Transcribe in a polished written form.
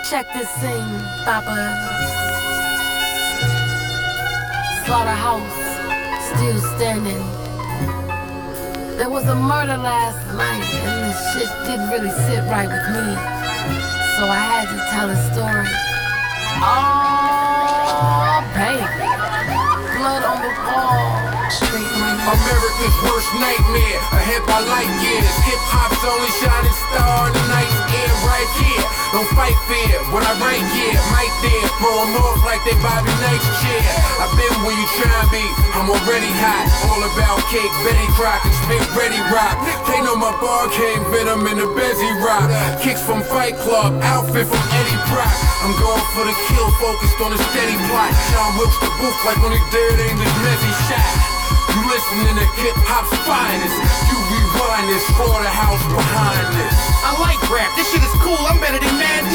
Check this scene, Papa. Slaughterhouse, still standing. There was a murder last night, and this shit didn't really sit right with me. So I had to tell a story. Oh, baby. Blood on the wall. America's worst nightmare, a hip-hop light years. Hip-hop's only shining star in the night's air right here. Don't fight fear, what I write, yeah, might there. Throw 'em off like they Bobby Knight's chair. I've been where you tryna be, I'm already hot. All about cake, Betty Crocker, spit ready rock. They know my bar came venom in the Bezzy rock. Kicks from Fight Club, outfit from Eddie Brock. I'm going for the kill, focused on a steady plot. Sean whips the booth like when he dead English Messi shot. You listening to hip-hop's finest. You rewind this, Slaughterhouse behind this. I like rap, this shit is cool, I'm better than Mad